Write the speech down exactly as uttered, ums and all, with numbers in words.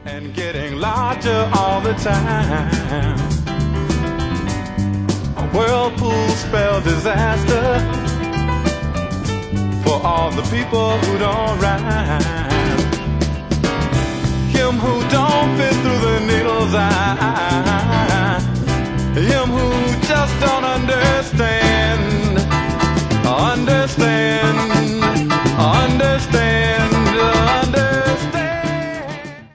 and getting larger all the time. A whirlpool spell disaster for all the people who don't rhyme.